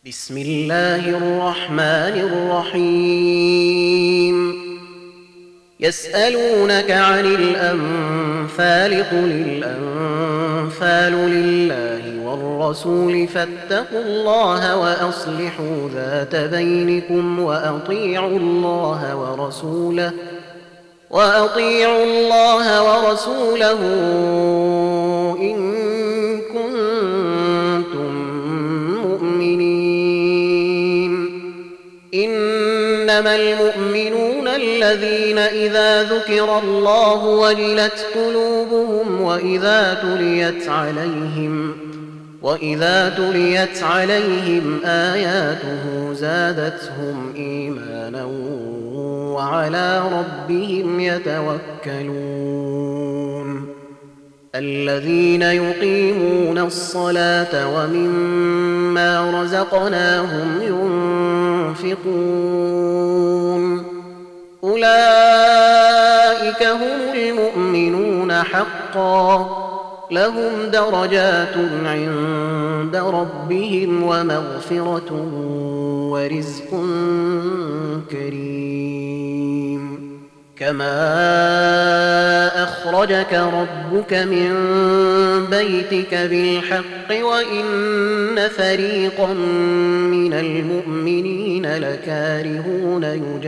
بسم الله الرحمن الرحيم يسألونك عن الأنفال قل الأنفال لله والرسول فاتقوا الله وأصلحوا ذات بينكم وأطيعوا الله ورسوله إن كنتم مؤمنين. إنما المؤمنون الذين إذا ذكر الله وجلت قلوبهم وإذا تليت عليهم آياته زادتهم إيمانا وعلى ربهم يتوكلون. الذين يقيمون الصلاة ومما رزقناهم ينفقون أولئك هم المؤمنون حقا لهم درجات عند ربهم ومغفرة ورزق كريم. كما أخرجك ربك من بيتك بالحق وإن فريقا من المؤمنين لكارهون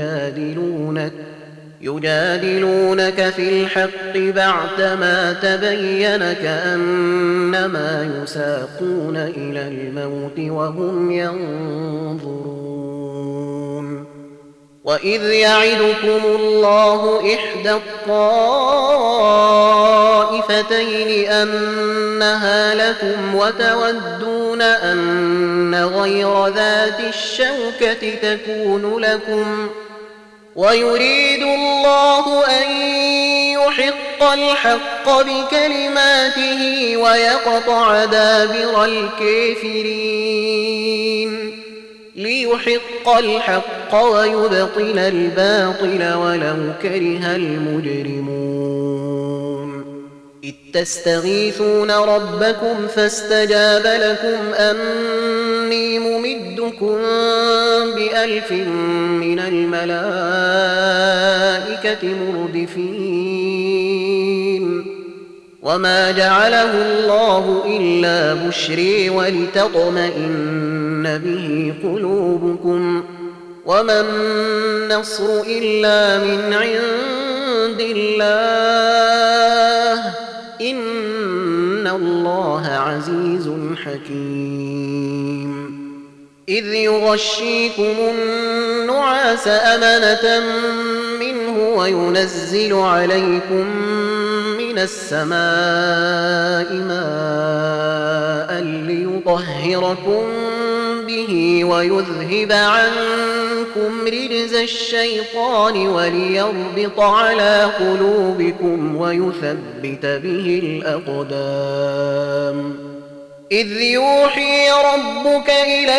يجادلونك في الحق بعدما تبين كأنما يساقون إلى الموت وهم ينظرون. وإذ يعدكم الله إحدى الطائفتين أنها لكم وتودون أن غير ذات الشوكة تكون لكم ويريد الله أن يحق الحق بكلماته ويقطع دابر الكافرين ليحق الحق ويبطل الباطل ولو كره المجرمون. إذ تستغيثون ربكم فاستجاب لكم أني ممدكم ب1000 من الملائكة مردفين. وما جعله الله إلا بشري ولتطمئن به قلوبكم وما النصر إلا من عند الله إن الله عزيز حكيم. إذ يغشيكم النعاس أمنة منه وينزل عليكم من السماء ماء ليطهركم به ويذهب عنكم رجز الشيطان وليربط على قلوبكم ويثبت به الأقدام. إذ يوحي ربك إلى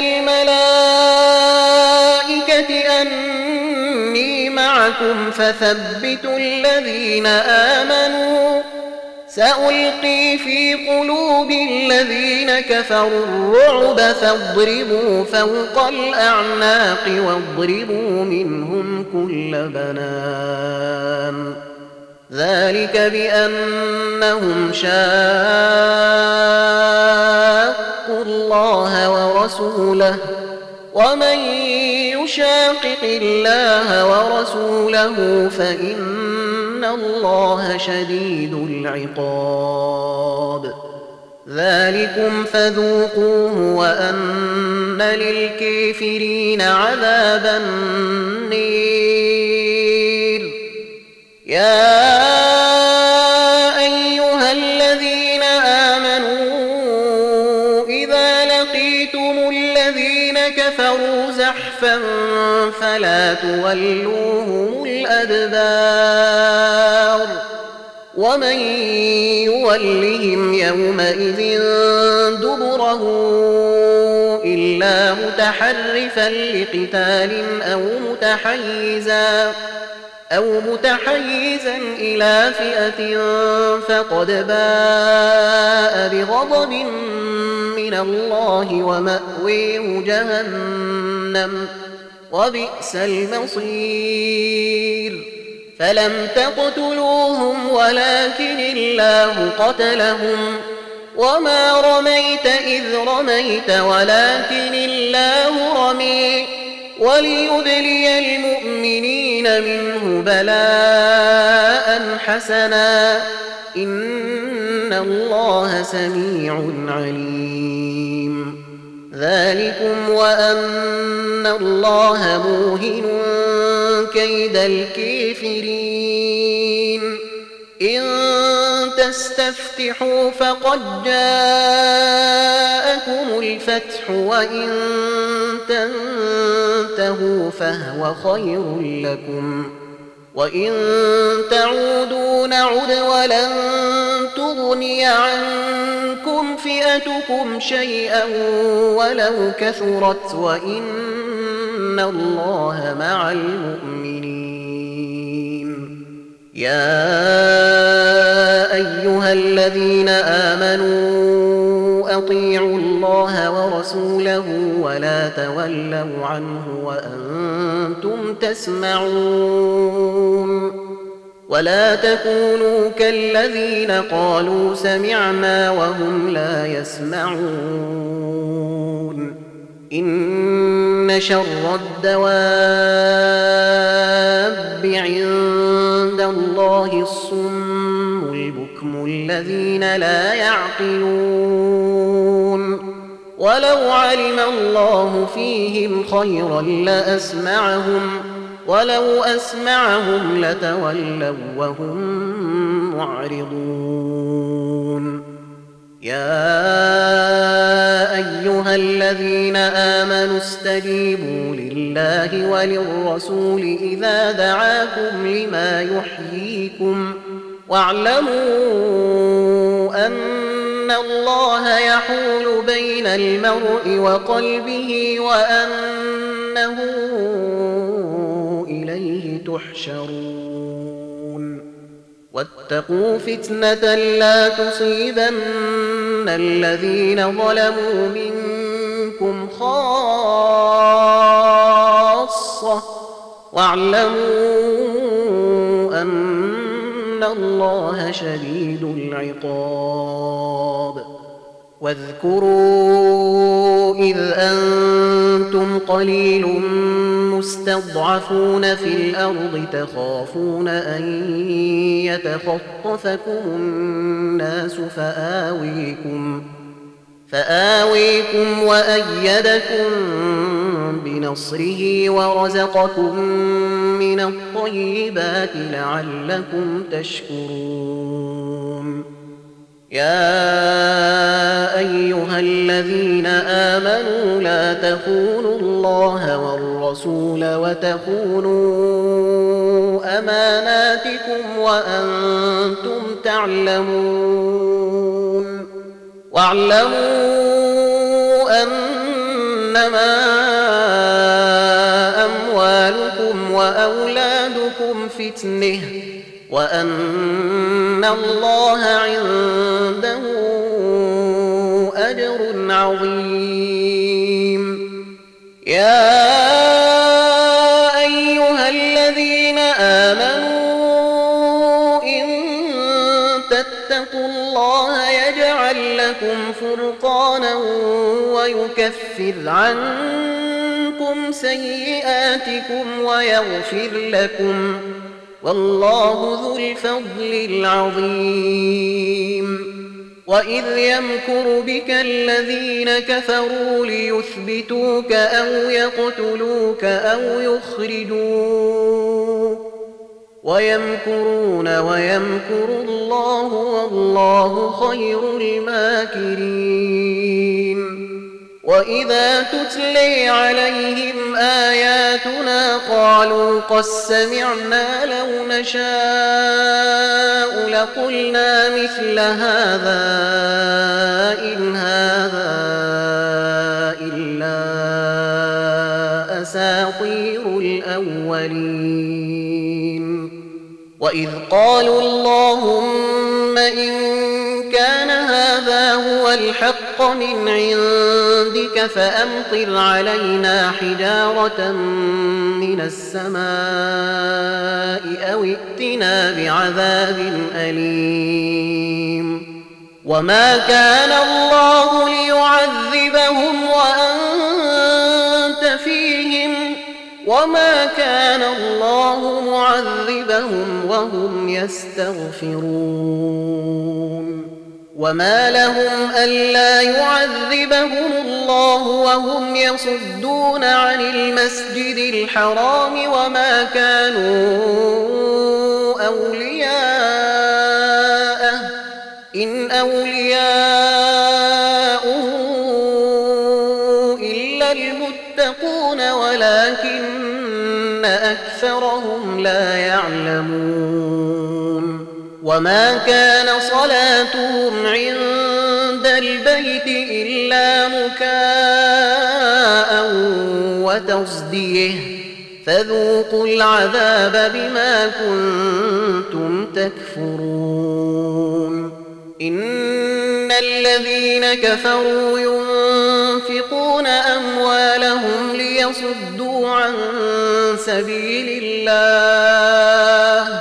الملائكة أني معكم فثبتوا الذين آمنوا سألقي في قلوب الذين كفروا الرعب فاضربوا فوق الأعناق واضربوا منهم كل بنان. ذلك بأنهم شاقوا الله ورسوله ومن يشاقق الله ورسوله فإن الله شديد العقاب. ذلكم فذوقوه وأن للكافرين عذاب النير. يا أيها الذين آمنوا إذا لقيتم الذين كفروا زحفا فلا تولوهم الأدبار ومن يولهم يومئذ دبره إلا متحرفا لقتال أو متحيزا إلى فئة فقد باء بغضب من الله ومأويه جهنم وبئس المصير فلم تقتلوهم ولكن الله قتلهم وما رميت إذ رميت ولكن الله رمي وليبلي المؤمنين منه بلاء حسنا إن الله سميع عليم ذلكم وأن الله موهن كيد الكافرين إن تستفتحوا فقد جاءكم الفتح وإن تنتهوا فهو خير لكم وإن تعودوا نعد ولن تغني عنكم فئتكم شيئا ولو كثرت وإن الله مع المؤمنين يا أيها الذين آمنوا أطيعوا الله ورسوله ولا تولوا عنه وأنتم تسمعون ولا تكونوا كالذين قالوا سمعنا وهم لا يسمعون إن شر الدواب عند الله الصم البكم الذين لا يعقلون ولو علم الله فيهم خيرا لأسمعهم ولو أسمعهم لتولوا وهم معرضون يا أيها الذين آمنوا استجيبوا لله وللرسول إذا دعاكم لما يحييكم واعلموا أن الله يحول بين المرء وقلبه وأنه إليه تحشرون واتقوا فتنة لا تصيبن الذين ظلموا منكم خاصة واعلموا أن الله شديد العقاب واذكروا إذ أنتم قليل مستضعفون في الأرض تخافون أن يتخطفكم الناس فآويكم وأيدكم بنصره ورزقكم من الطيبات لعلكم تشكرون يا أيها الذين آمنوا لا تخونوا الله والرسول وتخونوا أماناتكم وأنتم تعلمون واعلموا أنما أموالكم وأولادكم فتنة وأن الله عنده أجر عظيم يا أيها الذين آمنوا إن تتقوا الله يجعل لكم فرقانا ويكفر عنكم سيئاتكم ويغفر لكم والله ذو الفضل العظيم وإذ يمكر بك الذين كفروا ليثبتوك أو يقتلوك أو يخرجوك ويمكرون ويمكر الله والله خير الماكرين وإذا تتلي عليهم آياتنا قالوا قد سمعنا لو نشاء لقلنا مثل هذا إن هذا إلا أساطير الأولين وإذ قالوا اللهم إن كان هذا هو الحق من عندك فأمطر علينا حجارة من السماء أو ائتنا بعذاب أليم وما كان الله ليعذبهم وأنت فيهم وما كان الله معذبهم وهم يستغفرون وما لهم ألا يعذبهم الله وهم يصدون عن المسجد الحرام وما كانوا أولياءه إن أولياؤه إلا المتقون ولكن أكثرهم لا يعلمون وما كان صلاتهم عند البيت إلا مكاء وتصديه فذوقوا العذاب بما كنتم تكفرون إن الذين كفروا ينفقون أموالهم ليصدوا عن سبيل الله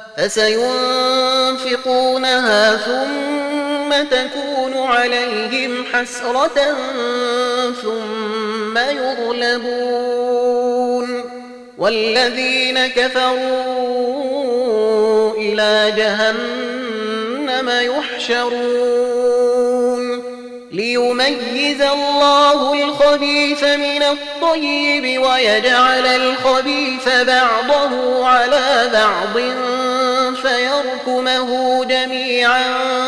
فسينفقونها ثم تكون عليهم حسرة ثم يغلبون والذين كفروا إلى جهنم يحشرون ليميز الله الخبيث من الطيب ويجعل الخبيث بعضه على بعض فيركمه جميعا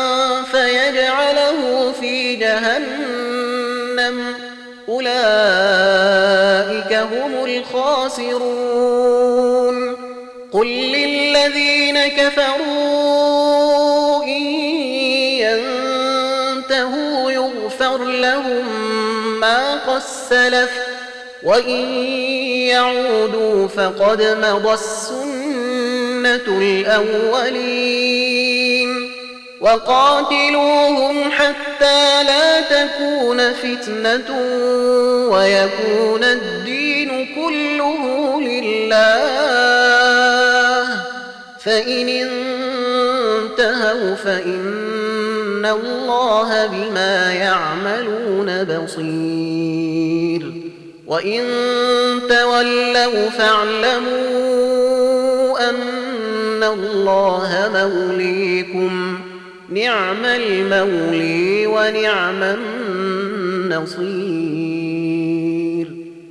فيجعله في جهنم أولئك هم الخاسرون قل للذين كفروا إن ينتهوا يغفر لهم ما قد سلف وإن يعودوا فقد مضت سنة الأولين وقاتلوهم حتى لا تكون فتنة ويكون الدين كله لله فإن انتهوا فإن الله بما يعملون بصير وإن تولوا فاعلموا أن الله موليكم نعم المولي ونعم النصير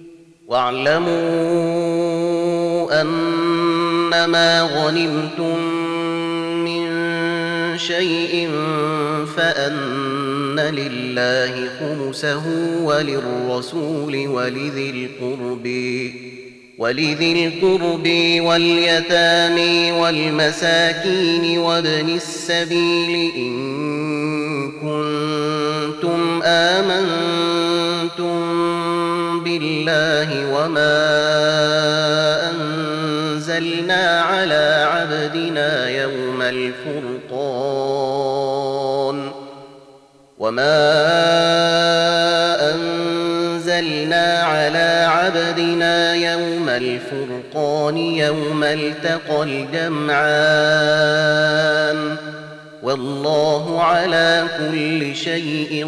واعلموا أنما غنمتم من شيء فأن لله خمسه وللرسول ولذي القرب واليتامى والمساكين وابن السبيل إن كنتم آمنتم بالله وما أنزلنا على عبدنا يوم الفرقان يوم التقى الجمعان والله على كل شيء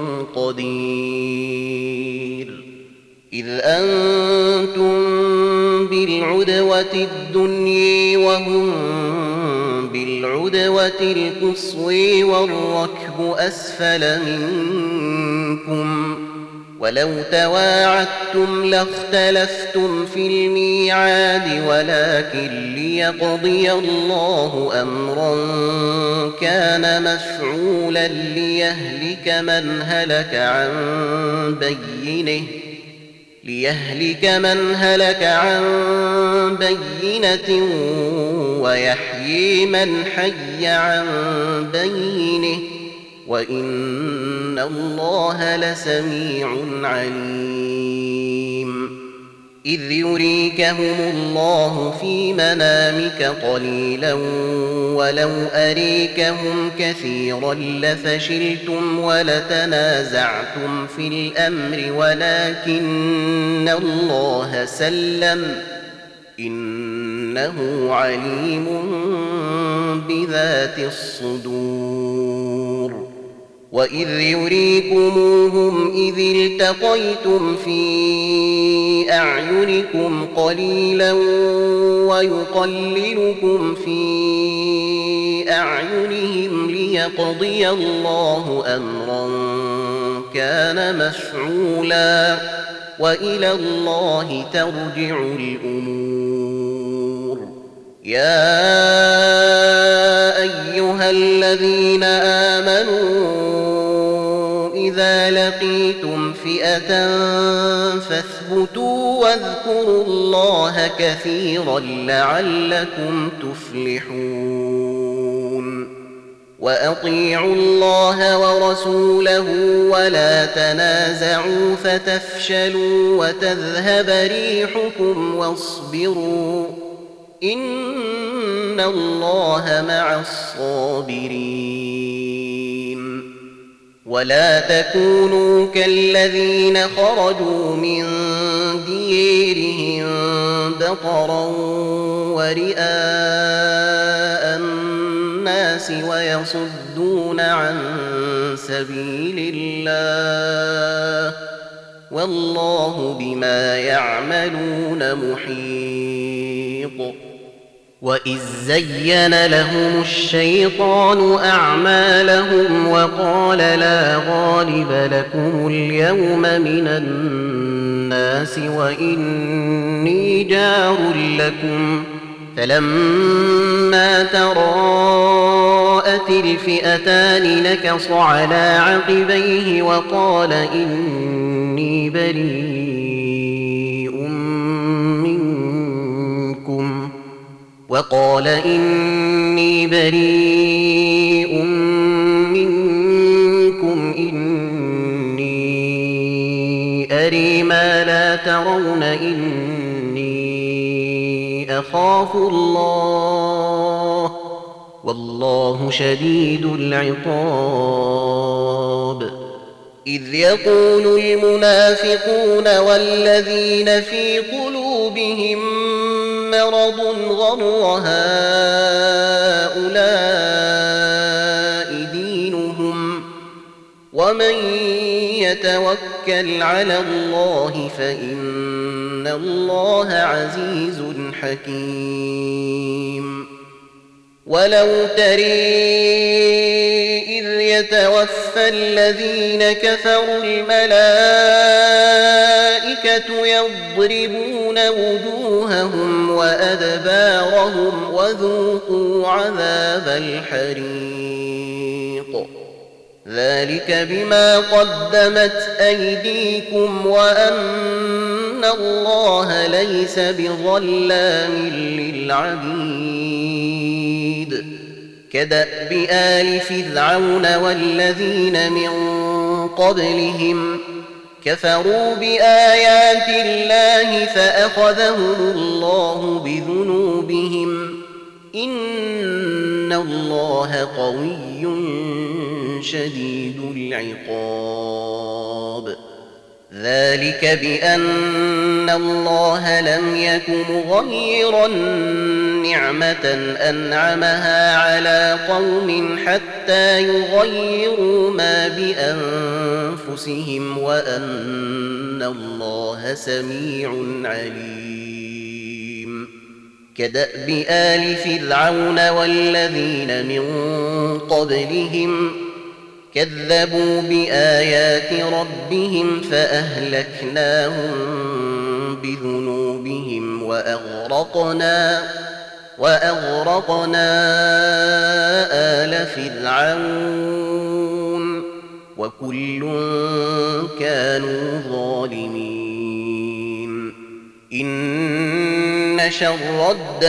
قدير إذ أنتم بالعدوة الدنيا وهم بالعدوة القصوى والركب أسفل منكم ولو تواعدتم لاختلفتم في الميعاد ولكن ليقضي الله أمرا كان مفعولا ليهلك من هلك عن بينة ويحيي من حي عن بينه وإن الله لسميع عليم إذ يريكهم الله في منامك قليلا ولو أريكهم كثيرا لفشلتم ولتنازعتم في الأمر ولكن الله سلم إنه عليم بذات الصدور وإذ يريكموهم إذ التقيتم في أعينكم قليلا ويقللكم في أعينهم ليقضي الله أمرا كان مفعولا وإلى الله ترجع الأمور يا أيها الذين آمنوا إذا لقيتم فئة فاثبتوا واذكروا الله كثيرا لعلكم تفلحون وأطيعوا الله ورسوله ولا تنازعوا فتفشلوا وتذهب ريحكم واصبروا إن الله مع الصابرين ولا تكونوا كالذين خرجوا من ديرهم بطرا ورئاء الناس ويصدون عن سبيل الله والله بما يعملون محيط وإذ زين لهم الشيطان أعمالهم وقال لا غالب لكم اليوم من الناس وإني جار لكم فلما تراءت الفئتان نكص على عقبيه وقال إني بريء منكم إني أري ما لا ترون إني أخاف الله والله شديد العقاب إذ يقول المنافقون والذين في قلوبهم مرض غر هؤلاء دينهم ومن يتوكل على الله فإن الله عزيز حكيم ولو ترى إذ يتوفى الذين كفروا الملائكة يضربون وجوههم وأدبارهم وذوقوا عذاب الحريق ذلك بما قدمت أيديكم وأن الله ليس بظلام للعبيد كدأب آل فرعون والذين من قبلهم كفروا بآيات الله فأخذهم الله بذنوبهم إن الله قوي شديد العقاب ذلك بأن الله لم يك مغيرا نعمة أنعمها على قوم حتى يغيروا ما بأنفسهم وأن الله سميع عليم كدأب آل فرعون والذين من قبلهم كذبوا بآيات ربهم فأهلكناهم بذنوبهم وأغرقنا آل فرعون وكل كانوا ظالمين إن شر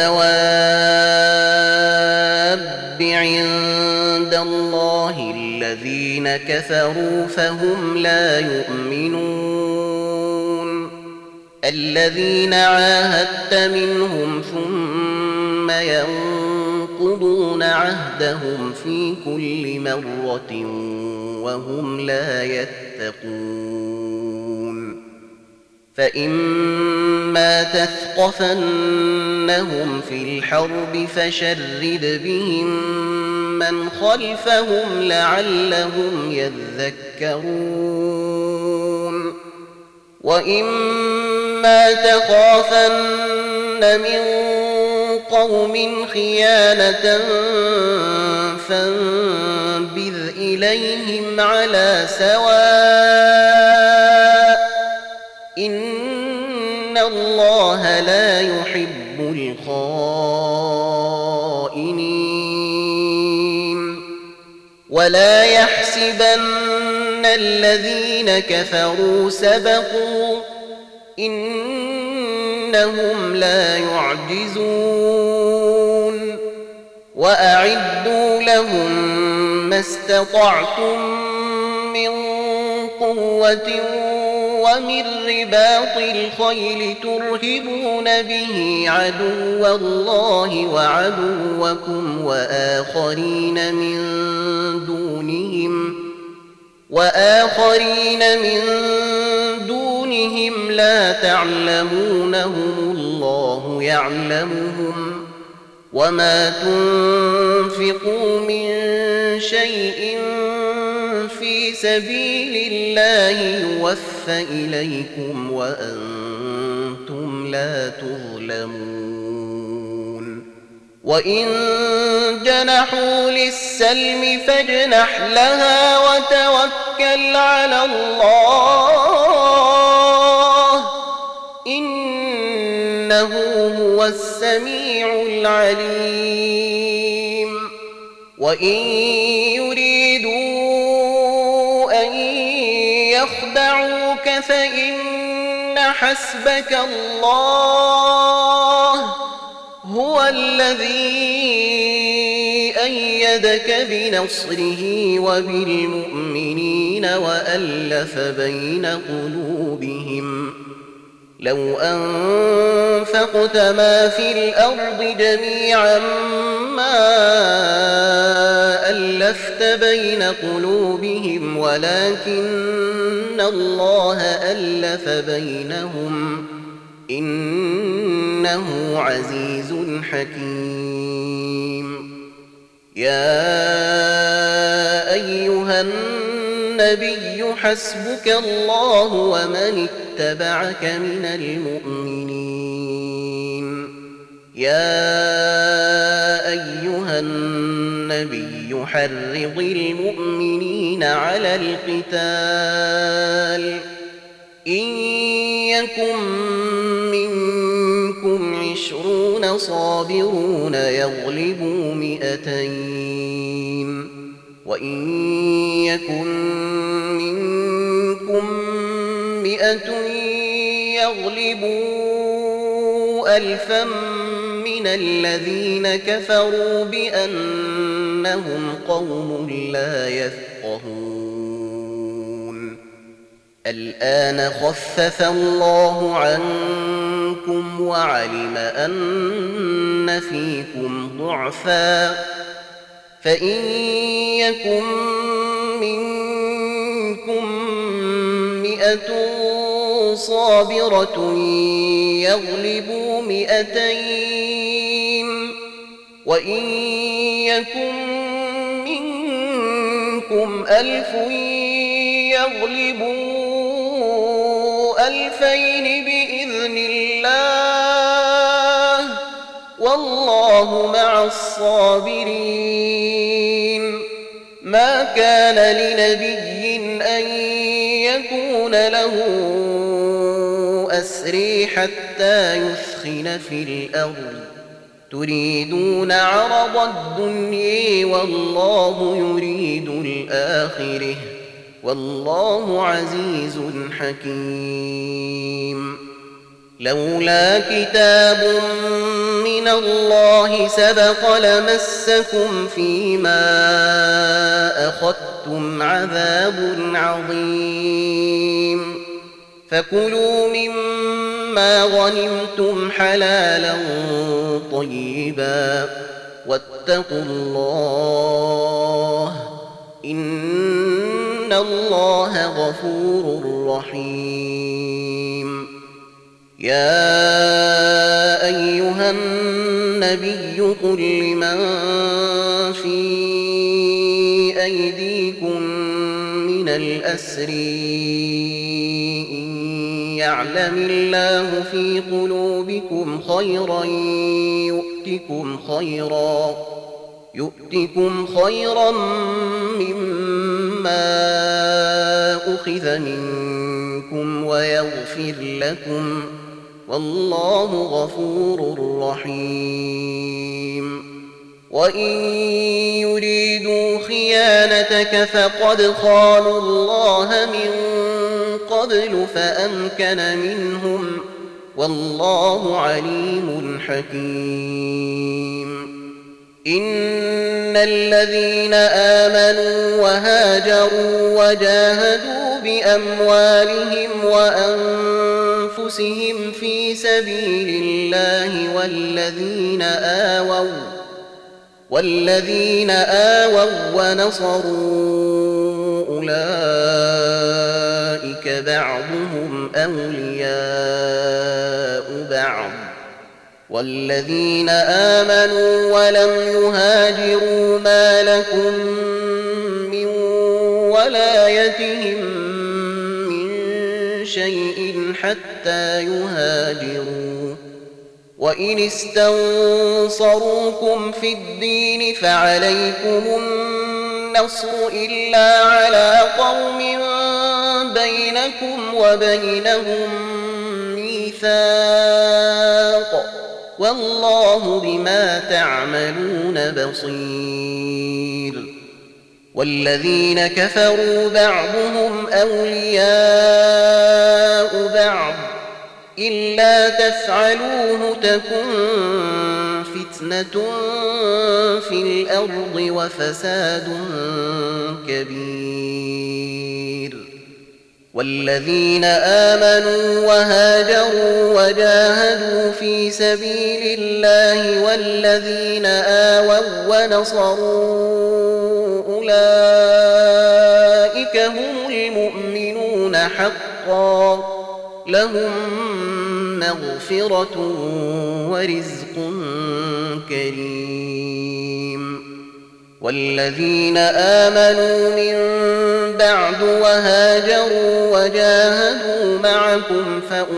الدواب عند الله الذين كفروا فهم لا يؤمنون الذين عاهدت منهم ثم ينقضون عهدهم في كل مرة وهم لا يتقون فإما تثقفنهم في الحرب فشرد بهم من خلفهم لعلهم يذكرون وإما تخافن من قوم خيانة فانبذ إليهم على سواء إن الله لا يحب الخائنين ولا يحسبن الذين كفروا سبقوا إنهم لا يعجزون وأعدوا لهم ما استطعتم من قوة ومن رباط الخيل ترهبون به عدو الله وعدوكم وآخرين من دونهم لا تعلمونهم الله يعلمهم وما تنفقوا من شيء في سبيل الله يوفى إليكم وأنتم لا تظلمون وإن جنحوا للسلم فاجنح لها وتوكل على الله إنه هو السميع العليم وإن يريدوا أن يخدعوك فإن حسبك الله هو الذي أيدك بنصره وبالمؤمنين وألف بين قلوبهم لو أنفقت ما في الأرض جميعا ما ألفت بين قلوبهم ولكن الله ألف بينهم إنه عزيز حكيم يا أيها النبي حسبك الله ومن اتبعك من المؤمنين يا أيها النبي حرض المؤمنين على القتال إن يكن منكم 20 صابرون يغلبوا 200 وإن يكن منكم 100 يغلبوا 1000 من الذين كفروا بأنهم قوم لا يفقهون الآن خفف الله عنكم وعلم أن فيكم ضعفا فإن يكن منكم 100 صابرة يغلبوا 200 وإن يكن منكم 1000 يغلبوا 2000 بإذن الله والله مع الصابرين ما كان لنبي أن يكون له أسري حتى يثخن في الأرض تريدون عرض الدنيا والله يريد الآخرة والله عزيز حكيم لولا كتاب من الله سبق لمسكم فيما أخذتم عذاب عظيم فكلوا مما مما غنمتم حلالا طيبا واتقوا الله إن الله غفور رحيم. يا أيها النبي قل لمن في أيديكم من الأسر إن يعلم الله في قلوبكم خيرا يؤتكم خيرا مما أخذ منكم ويغفر لكم والله غفور رحيم. وإن يريدوا خيانتك فقد خانوا الله من قبل فأمكن منهم والله عليم حكيم. إن الذين آمنوا وهاجروا وجاهدوا بأموالهم وأنفسهم في سبيل الله والذين آووا ونصروا أولئك بعضهم أولياء بعض والذين آمنوا ولم يهاجروا ما لكم من ولايتهم من شيء حتى يهاجروا. وإن استنصروكم في الدين فعليكم النصر إلا على قوم بينكم وبينهم ميثاق والله بما تعملون بصير. والذين كفروا بعضهم أولياء بعض إلا تفعلوه تكن فتنة في الأرض وفساد كبير. والذين آمنوا وهاجروا وجاهدوا في سبيل الله والذين آووا ونصروا أولئك هم المؤمنون حقا لهم مغفرة ورزق كريم. والذين آمنوا من بعد وهاجروا وجاهدوا معكم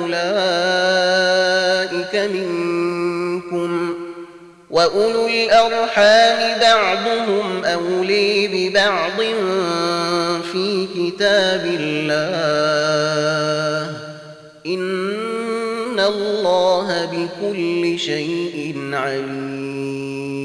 فأولئك منكم وأولو الأرحام بعضهم أولي ببعض في كتاب الله إن الله بكل شيء عليم.